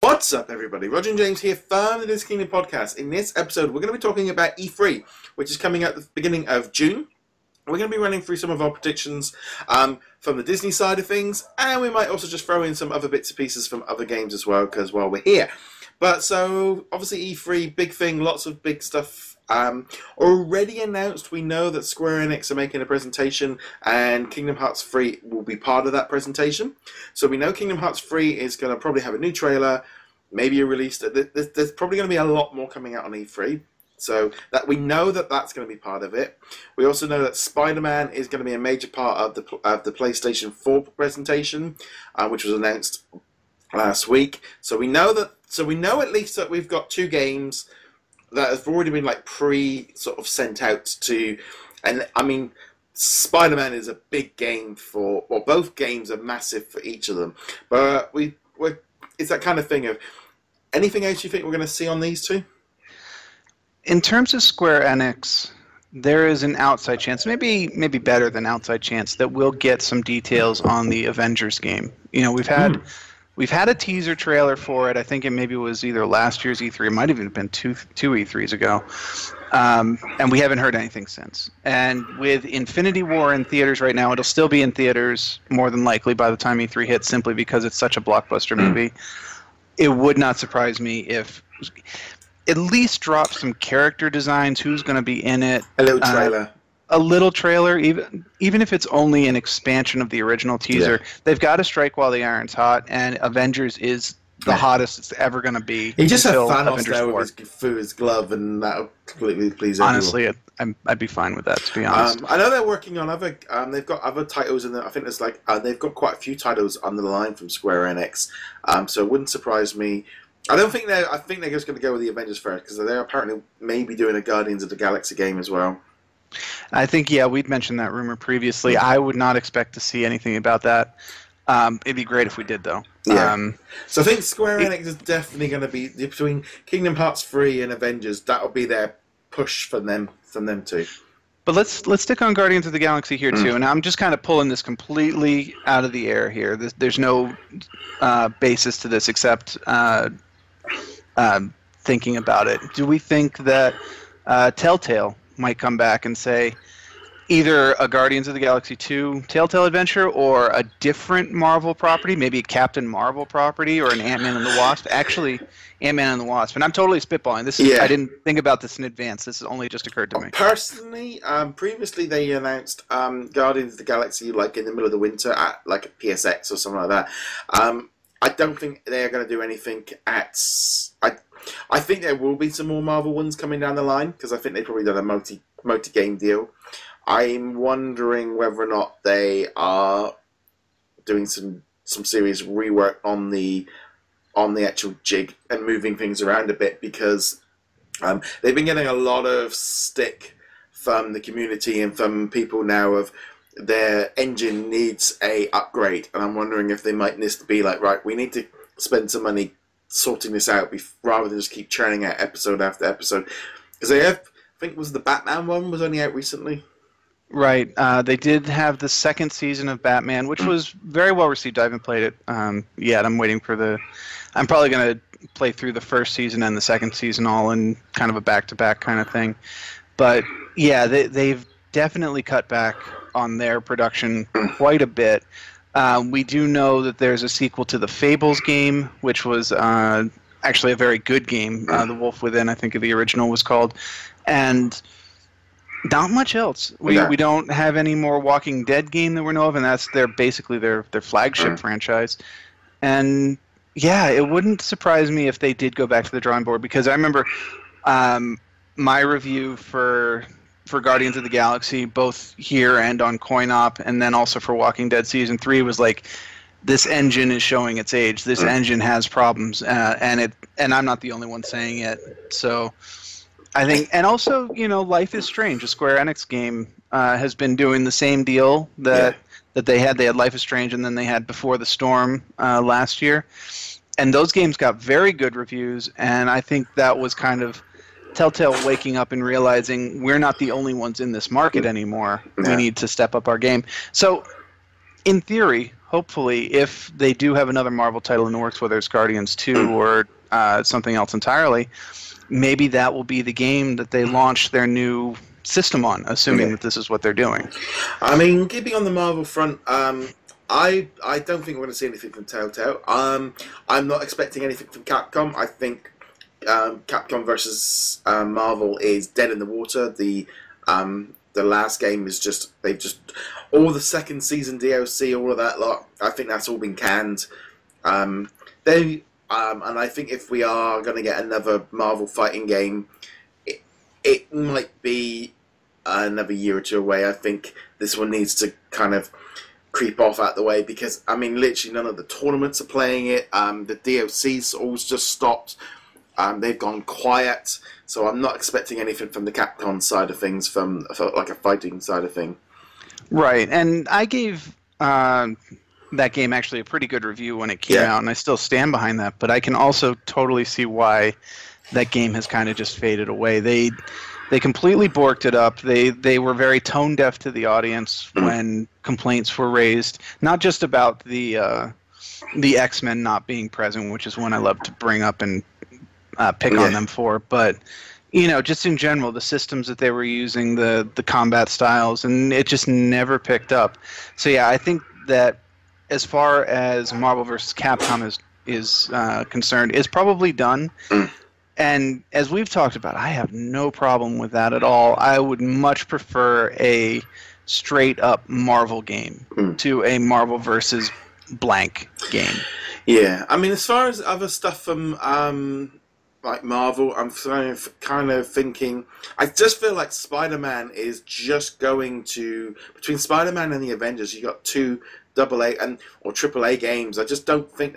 What's up, everybody? Roger and James here from the Disney Kingdom podcast. In this episode, we're going to be talking about E3, which is coming at the beginning of June. We're going to be running through some of our predictions from the Disney side of things, and we might also just throw in some other bits and pieces from other games as well, because while we're here. But so, obviously E3, big thing, lots of big stuff already announced. We know that Square Enix are making a presentation, and Kingdom Hearts 3 will be part of that presentation. So we know Kingdom Hearts 3 is going to probably have a new trailer, maybe a release. There's probably going to be a lot more coming out on E3. So that we know that that's going to be part of it. We also know that Spider-Man is going to be a major part of the PlayStation 4 presentation, which was announced last week. So we know at least that we've got two games that have already been sort of sent out to, and I mean, Spider-Man is a big game both games are massive for each of them. But it's that kind of thing of anything else you think we're going to see on these two? In terms of Square Enix, there is an outside chance, maybe better than outside chance, that we'll get some details on the Avengers game. You know, we've had a teaser trailer for it. I think it was either last year's E3. It might have even been two E3s ago. And we haven't heard anything since. And with Infinity War in theaters right now, it'll still be in theaters more than likely by the time E3 hits, simply because it's such a blockbuster movie. It would not surprise me if at least drop some character designs, who's going to be in it. A little trailer. A little trailer, even if it's only an expansion of the original teaser. Yeah. They've got to strike while the iron's hot, and Avengers is the hottest it's ever going to be. He just had Thanos there with his glove, and that'll completely please everyone. Honestly, I'd be fine with that, to be honest. I know they're working on other. They've got other titles in there. I think there's they've got quite a few titles on the line from Square Enix. So it wouldn't surprise me. I think they're just going to go with the Avengers first, because they're apparently maybe doing a Guardians of the Galaxy game as well. I think, we'd mentioned that rumor previously. I would not expect to see anything about that. It'd be great if we did, though. Yeah. So I think Square Enix is definitely going to be, between Kingdom Hearts 3 and Avengers, that'll be their push from them too. But let's stick on Guardians of the Galaxy here, too. And I'm just kind of pulling this completely out of the air here. There's no basis to this except thinking about it. Do we think that Telltale might come back and say either a Guardians of the Galaxy 2 Telltale adventure or a different Marvel property, maybe a Captain Marvel property or an Ant-Man and the Wasp? Actually, Ant-Man and the Wasp. And I'm totally spitballing. I didn't think about this in advance. This has only just occurred to me. Personally, previously they announced Guardians of the Galaxy in the middle of the winter at a PSX or something like that. I don't think they're going to do anything at... I think there will be some more Marvel ones coming down the line, because I think they've probably done a multi-game deal. I'm wondering whether or not they are doing some serious rework on the actual jig and moving things around a bit, because they've been getting a lot of stick from the community and from people now of their engine needs a upgrade, and I'm wondering if they might need to be right, we need to spend some money sorting this out rather than just keep churning out episode after episode. Because I think the Batman one was only out recently. Right. They did have the second season of Batman, which was very well received. I haven't played it yet. I'm waiting for I'm probably going to play through the first season and the second season all in kind of a back-to-back kind of thing. But yeah, they've definitely cut back on their production quite a bit. We do know that there's a sequel to the Fables game, which was actually a very good game. The Wolf Within, I think the original was called. And not much else. We don't have any more Walking Dead game that we know of, and that's basically their flagship franchise. And yeah, it wouldn't surprise me if they did go back to the drawing board, because I remember my review for Guardians of the Galaxy, both here and on CoinOp, and then also for Walking Dead Season 3, was this engine is showing its age. This engine has problems, and I'm not the only one saying it. So I think, and also, Life is Strange, a Square Enix game, has been doing the same deal that they had. They had Life is Strange, and then they had Before the Storm last year. And those games got very good reviews, and I think that was kind of Telltale waking up and realizing we're not the only ones in this market anymore. We need to step up our game. So, in theory, hopefully, if they do have another Marvel title in the works, whether it's Guardians 2 or something else entirely, maybe that will be the game that they launch their new system on, assuming that this is what they're doing. I mean, keeping on the Marvel front, I don't think we're going to see anything from Telltale. I'm not expecting anything from Capcom. I think Capcom versus Marvel is dead in the water. The last game is just all the second season DLC, all of that lot. I think that's all been canned. And I think if we are going to get another Marvel fighting game, it might be another year or two away. I think this one needs to kind of creep off out the way because, I mean, literally none of the tournaments are playing it. The DLC's all just stopped. They've gone quiet. So I'm not expecting anything from the Capcom side of things, from like a fighting side of thing. Right, and I gave that game actually a pretty good review when it came out, and I still stand behind that. But I can also totally see why that game has kind of just faded away. They completely borked it up. They were very tone deaf to the audience when complaints were raised, not just about the X-Men not being present, which is one I love to bring up and pick on them for, but just in general, the systems that they were using, the combat styles, and it just never picked up. So yeah, I think that as far as Marvel vs. Capcom is concerned, is probably done. And as we've talked about, I have no problem with that at all. I would much prefer a straight-up Marvel game to a Marvel versus blank game. Yeah, I mean, as far as other stuff from like Marvel, I'm kind of thinking, I just feel like Spider-Man is just going to, between Spider-Man and the Avengers, you got two AA or AAA games. I just don't think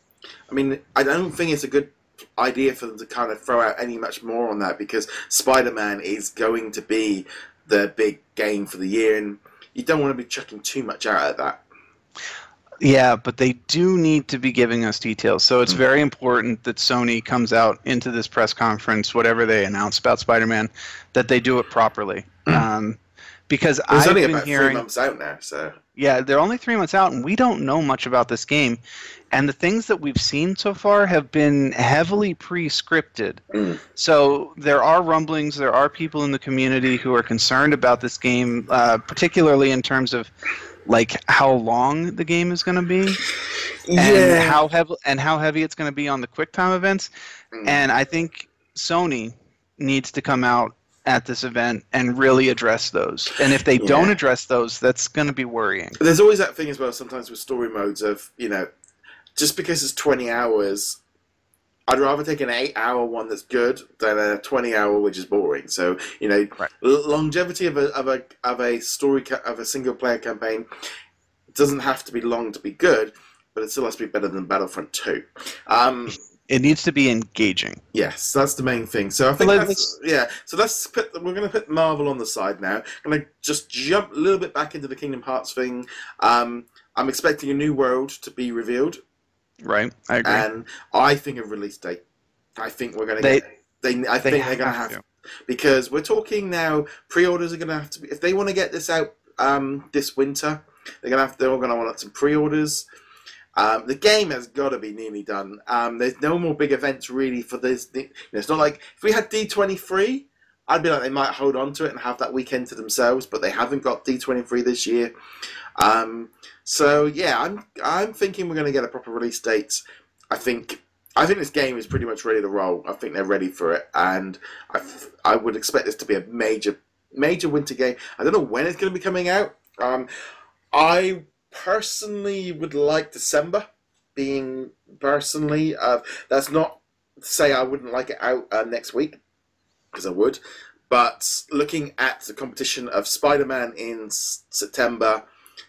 I don't think it's a good idea for them to kind of throw out any much more on that, because Spider-Man is going to be the big game for the year, and you don't want to be chucking too much out at that. Yeah, but they do need to be giving us details. So it's very important that Sony comes out into this press conference, whatever they announce about Spider-Man, that they do it properly. Because it's only been about hearing, 3 months out now, so yeah, they're only 3 months out, and we don't know much about this game. And the things that we've seen so far have been heavily pre-scripted. So there are rumblings, there are people in the community who are concerned about this game, particularly in terms of like how long the game is going to be, and how heavy it's going to be on the QuickTime events. And I think Sony needs to come out at this event and really address those. And if they don't address those, that's going to be worrying. There's always that thing as well sometimes with story modes of, just because it's 20 hours, I'd rather take an 8-hour one that's good than a 20-hour which is boring. So, longevity of a story of a single player campaign doesn't have to be long to be good, but it still has to be better than Battlefront 2. It needs to be engaging. Yes, that's the main thing. So I think we're going to put Marvel on the side now. I'm going to just jump a little bit back into the Kingdom Hearts thing. I'm expecting a new world to be revealed. Right, I agree. And I think a release date. I think we're going to get. I think they're going to have, because we're talking now. Pre-orders are going to have to be, if they want to get this out this winter. They're all going to want some pre-orders. The game has got to be nearly done. There's no more big events really for this. It's not like if we had D23, I'd be like they might hold on to it and have that weekend to themselves, but they haven't got D23 this year. So yeah, I'm thinking we're going to get a proper release date. I think this game is pretty much ready to roll. I think they're ready for it, and I would expect this to be a major winter game. I don't know when it's going to be coming out. I personally would like December being personally. That's not to say I wouldn't like it out next week, because I would. But looking at the competition of Spider-Man in September,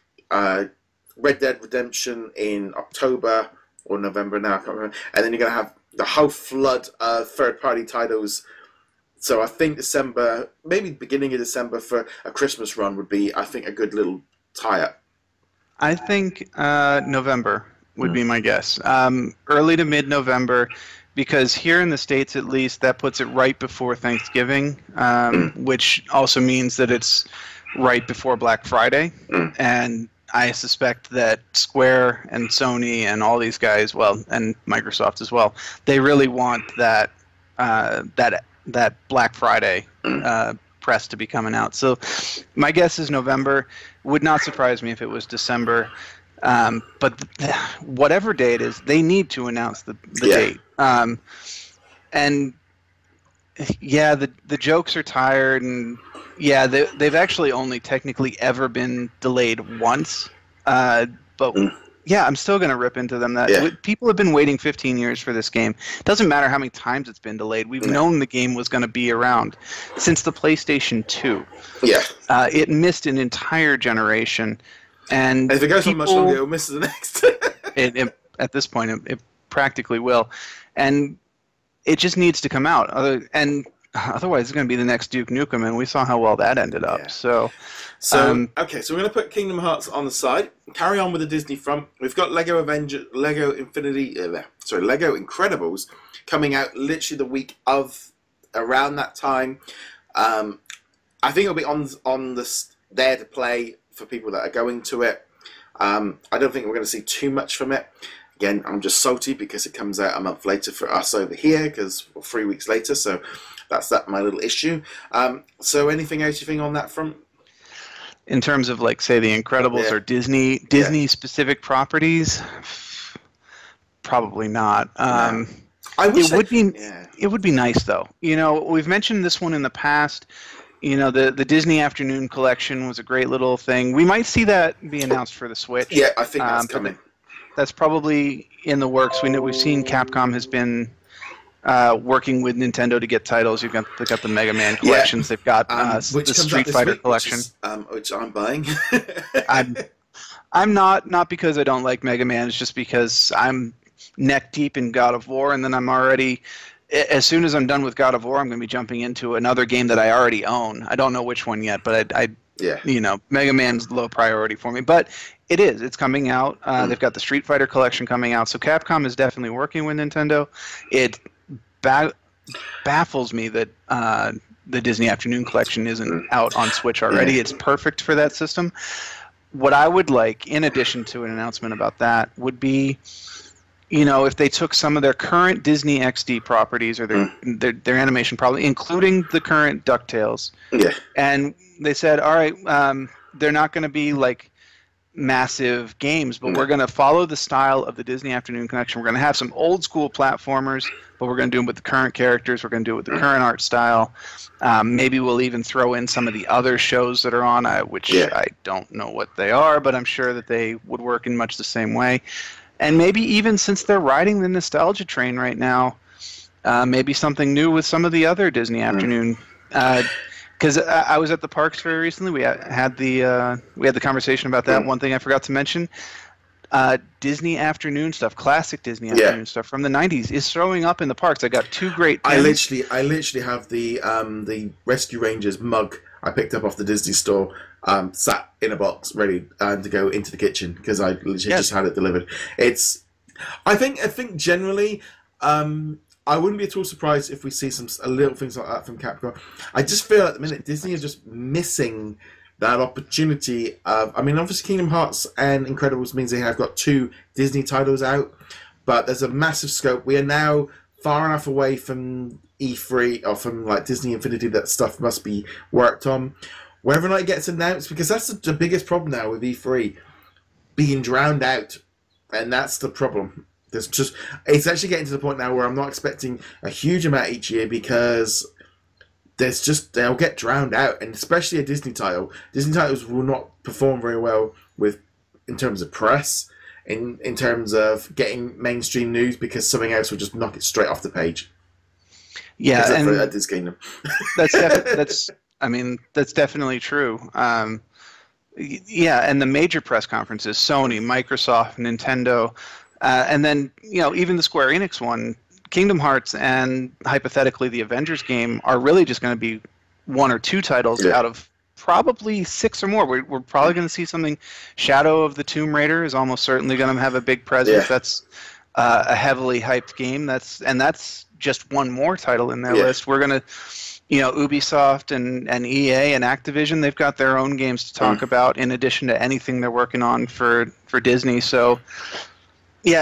Red Dead Redemption in October or November now, I can't remember. And then you're going to have the whole flood of third-party titles. So I think December, maybe beginning of December for a Christmas run would be, I think, a good little tie-up. I think November would be my guess. Early to mid-November, because here in the States at least, that puts it right before Thanksgiving, which also means that it's right before Black Friday. And I suspect that Square and Sony and all these guys, well, and Microsoft as well, they really want that that Black Friday press to be coming out. So my guess is November. Would not surprise me if it was December. But whatever day it is, they need to announce the date. And yeah, the jokes are tired, and yeah, they've actually only technically ever been delayed once. But yeah, I'm still going to rip into them. People have been waiting 15 years for this game. It doesn't matter how many times it's been delayed. We've known the game was going to be around since the PlayStation 2. Yeah. It missed an entire generation. And if it goes on much longer, it'll miss the next. At this point, it practically will. And it just needs to come out. Otherwise, it's going to be the next Duke Nukem, and we saw how well that ended up. Yeah. Okay, so we're going to put Kingdom Hearts on the side. Carry on with the Disney front. We've got Lego Incredibles coming out literally the week of around that time. I think it'll be on there to play for people that are going to it. I don't think we're going to see too much from it. Again, I'm just salty because it comes out a month later for us over here, because 3 weeks later. So that's my little issue. So anything else you think on that front? In terms of, like, say, the Incredibles or Disney specific properties, probably not. It would be nice, though. You know, we've mentioned this one in the past. You know, the Disney Afternoon Collection was a great little thing. We might see that be announced for the Switch. Yeah, I think that's coming. That's probably in the works. We've seen Capcom has been working with Nintendo to get titles. They've got the Mega Man collections. They've got the Street Fighter collection, which I'm buying. I'm not because I don't like Mega Man. It's just because I'm neck deep in God of War, and then I'm already. As soon as I'm done with God of War, I'm going to be jumping into another game that I already own. I don't know which one yet, but Mega Man's low priority for me. But it's coming out. They've got the Street Fighter collection coming out. So Capcom is definitely working with Nintendo. It baffles me that the Disney Afternoon Collection isn't out on Switch already. It's perfect for that system. What I would like, in addition to an announcement about that, would be, you know, if they took some of their current Disney XD properties or their animation, probably including the current DuckTales, and they said, all right, they're not going to be like massive games, but we're going to follow the style of the Disney Afternoon Collection. We're going to have some old school platformers, but we're going to do them with the current characters. We're going to do it with the current art style. Maybe we'll even throw in some of the other shows that are on, which I don't know what they are, but I'm sure that they would work in much the same way. And maybe even since they're riding the nostalgia train right now, maybe something new with some of the other Disney Afternoon. Because I was at the parks very recently. We had the conversation about that. One thing I forgot to mention: Disney Afternoon stuff, classic Disney Afternoon stuff from the '90s, is showing up in the parks. I got 2 great pins. I literally have the Rescue Rangers mug I picked up off the Disney store, sat in a box ready to go into the kitchen because I literally just had it delivered. I think generally, I wouldn't be at all surprised if we see some little things like that from Capcom. I just feel at the minute Disney is just missing that opportunity of. I mean, obviously Kingdom Hearts and Incredibles means they have got 2 Disney titles out, but there's a massive scope. We are now far enough away from E3 or from like Disney Infinity that stuff must be worked on. Whether or not it gets announced, because that's the biggest problem now with E3 being drowned out, and that's the problem. It's actually getting to the point now where I'm not expecting a huge amount each year because they'll get drowned out, and especially a Disney title. Disney titles will not perform very well in terms of press, in terms of getting mainstream news, because something else will just knock it straight off the page. Yeah, except and for this Kingdom. that's definitely true. And the major press conferences: Sony, Microsoft, Nintendo, and then even the Square Enix one, Kingdom Hearts, and hypothetically the Avengers game are really just going to be 1 or 2 titles out of probably 6 or more. We're probably going to see something. Shadow of the Tomb Raider is almost certainly going to have a big presence. That's a heavily hyped game. That's just one more title in their list. We're gonna, Ubisoft and EA and Activision, they've got their own games to talk about in addition to anything they're working on for Disney. So, yeah,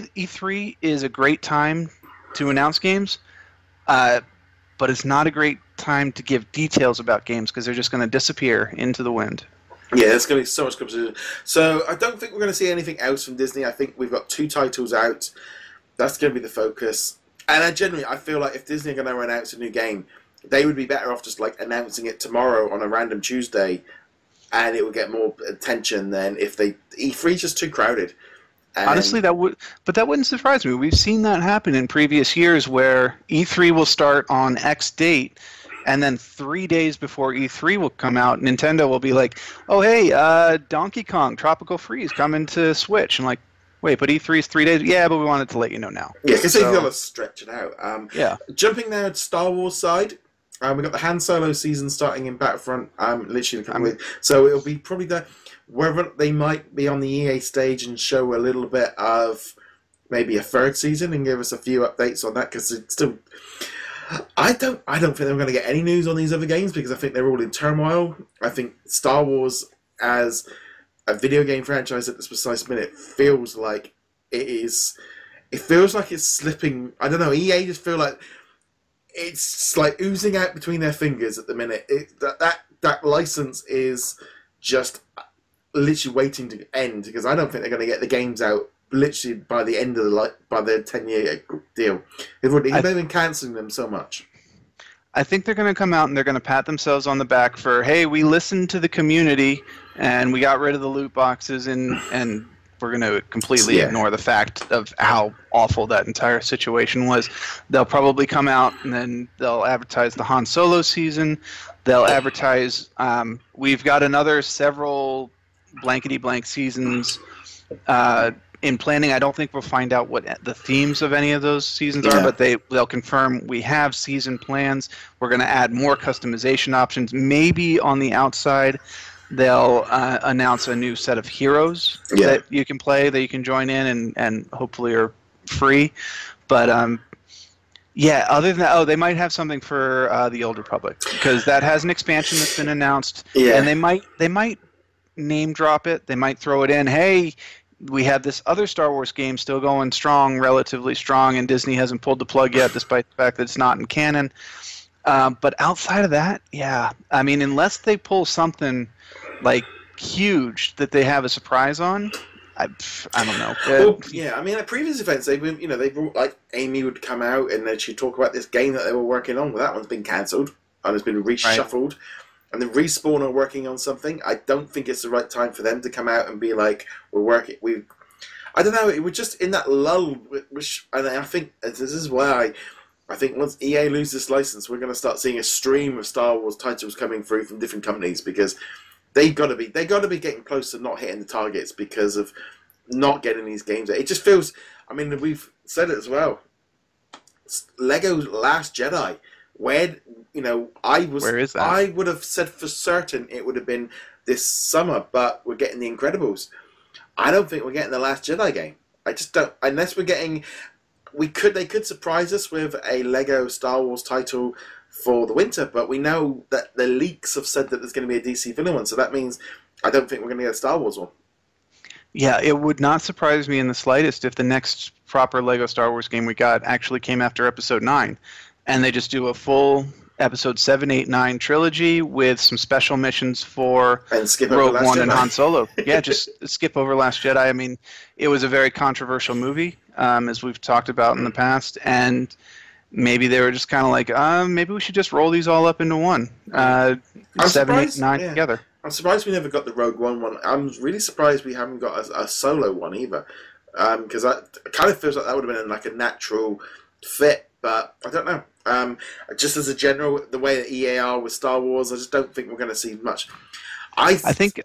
E3 is a great time to announce games, but it's not a great time to give details about games because they're just going to disappear into the wind. Yeah, there's going to be so much competition. So I don't think we're going to see anything else from Disney. I think we've got 2 titles out. That's going to be the focus. And I feel like if Disney are going to announce a new game, they would be better off just like announcing it tomorrow on a random Tuesday, and it would get more attention than if they E3 is just too crowded. And honestly, that wouldn't surprise me. We've seen that happen in previous years where E3 will start on X date, and then 3 days before E3 will come out, Nintendo will be like, "Oh hey, Donkey Kong Tropical Freeze coming to Switch," and like, wait, but E3 is 3 days? Yeah, but we wanted to let you know now. Yeah, because they've got to stretch it out. Yeah. Jumping now to Star Wars side. We got the Han Solo season starting in Battlefront, literally in a couple of weeks. So it'll be probably wherever they might be on the EA stage and show a little bit of maybe a 3rd season and give us a few updates on that, because it's still. I don't think they're going to get any news on these other games because I think they're all in turmoil. I think Star Wars as a video game franchise at this precise minute feels like it is. It feels like it's slipping. I don't know. EA just feel like. It's like oozing out between their fingers at the minute. That license is just literally waiting to end because I don't think they're going to get the games out literally by the end of by their 10-year deal. They've been cancelling them so much. I think they're going to come out and they're going to pat themselves on the back for, hey, we listened to the community and we got rid of the loot boxes and we're going to completely ignore the fact of how awful that entire situation was. They'll probably come out and then they'll advertise the Han Solo season. They'll advertise, we've got another several blankety-blank seasons in planning. I don't think we'll find out what the themes of any of those seasons are, but they'll confirm we have season plans. We're going to add more customization options. Maybe on the outside, they'll announce a new set of heroes that you can play, that you can join in, and hopefully are free. But other than that, they might have something for the Old Republic because that has an expansion that's been announced, and they might name drop it. They might throw it in. Hey, we have this other Star Wars game still going strong, relatively strong, and Disney hasn't pulled the plug yet, despite the fact that it's not in canon. But outside of that, I mean, unless they pull something like huge that they have a surprise on, I don't know. I mean, at previous events, they brought like Amy would come out and then she'd talk about this game that they were working on. Well, that one's been cancelled and it's been reshuffled. Right. And the Respawn are working on something. I don't think it's the right time for them to come out and be like, I don't know. It was just in that lull, and I think this is why I think once EA loses this license, we're going to start seeing a stream of Star Wars titles coming through from different companies because they got to be getting close to not hitting the targets because of not getting these games. It just feels. I mean, we've said it as well. Lego's Last Jedi. Where is that? I would have said for certain it would have been this summer, but we're getting The Incredibles. I don't think we're getting the Last Jedi game. I just don't. Unless we're getting, they could surprise us with a Lego Star Wars title for the winter, but we know that the leaks have said that there's going to be a DC villain one, so that means I don't think we're going to get a Star Wars one. Yeah, it would not surprise me in the slightest if the next proper Lego Star Wars game we got actually came after Episode 9. And they just do a full Episode 7, 8, 9 trilogy with some special missions for Rogue One and Han Solo. Yeah, just skip over Last Jedi. I mean, it was a very controversial movie, as we've talked about in the past. And maybe they were just kind of like, maybe we should just roll these all up into one. 7, 8, 9 together. I'm surprised we never got the Rogue One. I'm really surprised we haven't got a Solo one either. Because it kind of feels like that would have been like a natural fit. But I don't know. Just as a general, the way that EA are with Star Wars, I just don't think we're going to see much. I think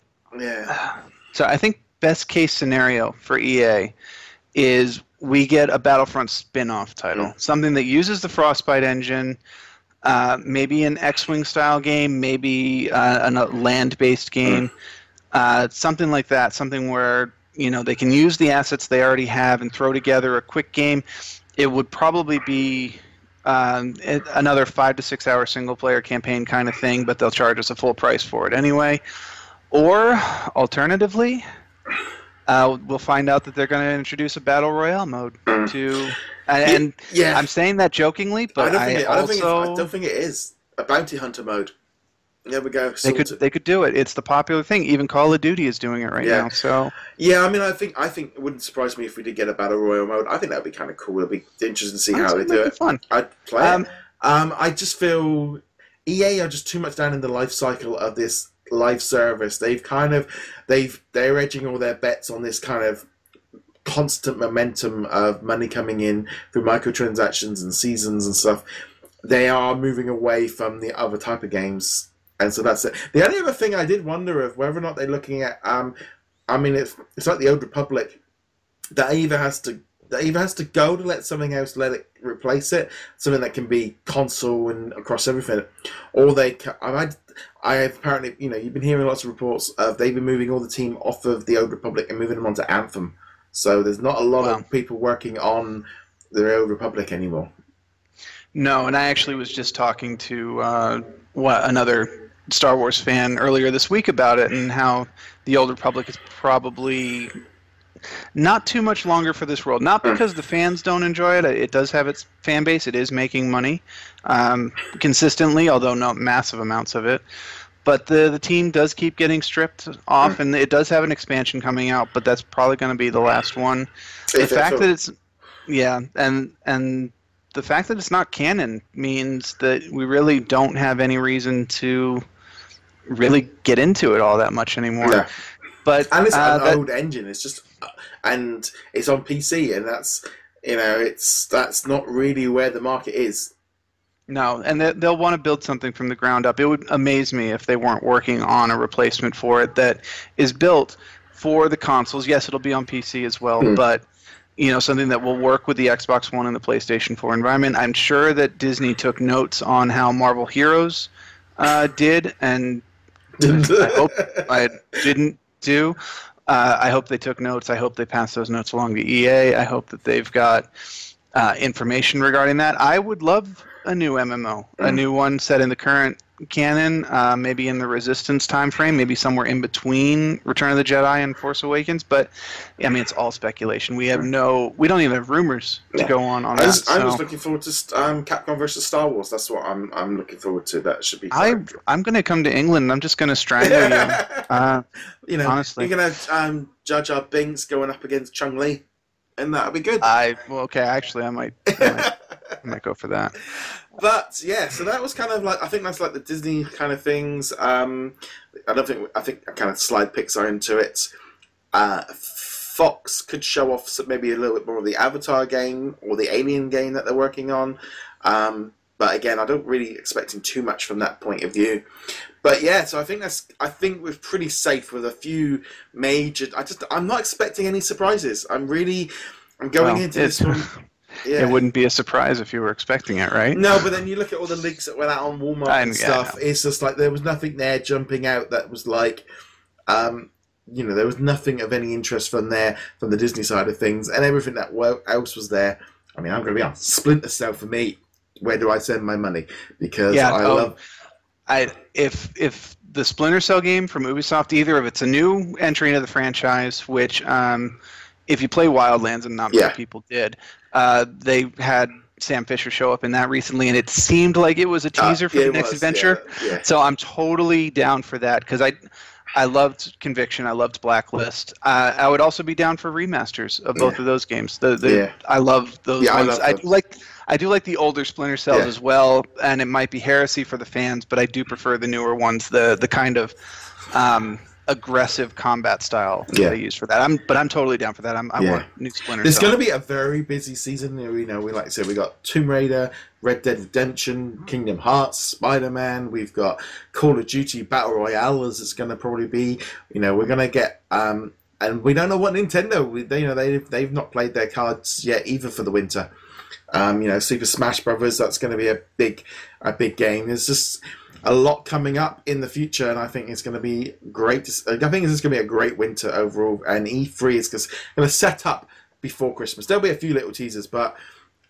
best case scenario for EA is we get a Battlefront spin-off title, something that uses the Frostbite engine, maybe an X-Wing style game, maybe a land-based game, something like that. Something where they can use the assets they already have and throw together a quick game. It would probably be another 5 to 6 hour single player campaign kind of thing, but they'll charge us a full price for it anyway. Or alternatively, we'll find out that they're going to introduce a battle royale mode to, and Yeah. I'm saying that jokingly, but I don't think it is a bounty hunter mode. There we go. They could do it. It's the popular thing. Even Call of Duty is doing it right now. So yeah, I mean, I think it wouldn't surprise me if we did get a battle royale mode. I think that'd be kind of cool. It'd be interesting to see how they do it. Fun. I'd play it. I just feel EA are just too much down in the life cycle of this live service. They're edging all their bets on this kind of constant momentum of money coming in through microtransactions and seasons and stuff. They are moving away from the other type of games. And so that's it. The only other thing I did wonder of whether or not they're looking at, I mean, it's like the Old Republic. That either has to go to let something else let it replace it, something that can be console and across everything, or I have apparently, you've been hearing lots of reports of they've been moving all the team off of the Old Republic and moving them onto Anthem. So there's not a lot of people working on the Old Republic anymore. No, and I actually was just talking to another Star Wars fan earlier this week about it, and how the Old Republic is probably not too much longer for this world. Not because the fans don't enjoy it. It does have its fan base. It is making money consistently, although not massive amounts of it. But the team does keep getting stripped off, and it does have an expansion coming out, but that's probably going to be the last one. The fact that it's and the fact that it's not canon means that we really don't have any reason to really get into it all that much anymore. Yeah. But and it's an old engine. It's just, and it's on PC, and that's not really where the market is. No, and they'll want to build something from the ground up. It would amaze me if they weren't working on a replacement for it that is built for the consoles. Yes, it'll be on PC as well, but something that will work with the Xbox One and the PlayStation 4 environment. I'm sure that Disney took notes on how Marvel Heroes did, and I hope I didn't do. I hope they took notes. I hope they passed those notes along to EA. I hope that they've got information regarding that. I would love a new MMO, a new one set in the current canon, maybe in the Resistance time frame, maybe somewhere in between Return of the Jedi and Force Awakens. But I mean, it's all speculation. We don't even have rumors to go on that. I was looking forward to Capcom versus Star Wars. That's what I'm looking forward to. That should be fun. I'm going to come to England. And I'm just going to strangle you. Honestly, you're going to Jar Jar Binks going up against Chun-Li, and that'll be good. Actually, I might go for that. But yeah, so that was kind of like, I think that's like the Disney kind of things. I think I kind of slide Pixar into it. Fox could show off maybe a little bit more of the Avatar game or the Alien game that they're working on. But again, I don't really expecting too much from that point of view. But yeah, so I think we're pretty safe with a few major. I'm not expecting any surprises. I'm going into this one. Yeah. It wouldn't be a surprise if you were expecting it, right? No, but then you look at all the leaks that went out on Walmart and stuff. It's just like there was nothing there jumping out that was like, there was nothing of any interest from the Disney side of things, and everything that else was there. I mean, I'm going to be honest. Splinter Cell for me. Where do I send my money? Because if the Splinter Cell game from Ubisoft, either of it's a new entry into the franchise, which if you play Wildlands, and not many people did. They had Sam Fisher show up in that recently, and it seemed like it was a teaser for the next adventure. Yeah. So I'm totally down for that, because I loved Conviction, I loved Blacklist. I would also be down for remasters of both of those games. I love those ones. I do like the older Splinter Cells as well, and it might be heresy for the fans, but I do prefer the newer ones, the kind of aggressive combat style that they use for that. I'm totally down for that. I want new Splinter Cell. There's going to be a very busy season. We like I said, we got Tomb Raider, Red Dead Redemption, Kingdom Hearts, Spider-Man. We've got Call of Duty Battle Royale, as it's going to probably be. We're going to get and we don't know what Nintendo. They've not played their cards yet either for the winter. Super Smash Brothers. That's going to be a big game. There's just a lot coming up in the future, and I think it's going to be great. I think it's going to be a great winter overall, and E3 is going to set up before Christmas. There'll be a few little teasers, but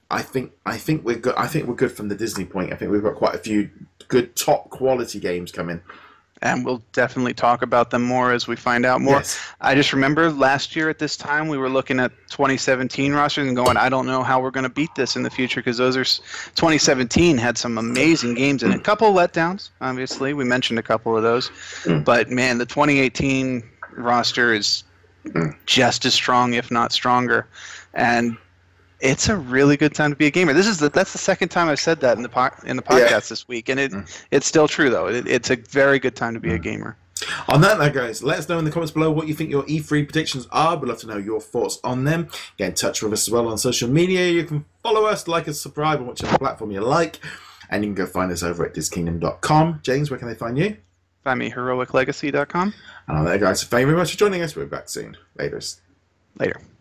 I think we're good. I think we're good from the Disney point. I think we've got quite a few good top quality games coming. And we'll definitely talk about them more as we find out more. Yes. I just remember last year at this time we were looking at 2017 rosters and going, I don't know how we're going to beat this in the future, because 2017 had some amazing games and a couple letdowns. Obviously, we mentioned a couple of those, but man, the 2018 roster is just as strong, if not stronger, and it's a really good time to be a gamer. That's the second time I've said that in the podcast this week, and it's still true though. It's a very good time to be a gamer. On that note, guys, let us know in the comments below what you think your E3 predictions are. We'd love to know your thoughts on them. Get in touch with us as well on social media. You can follow us, like us, subscribe on whichever platform you like, and you can go find us over at DisKingdom.com. James, where can they find you? Find me heroiclegacy.com. And on there, guys, thank you very much for joining us. We'll be back soon. Later.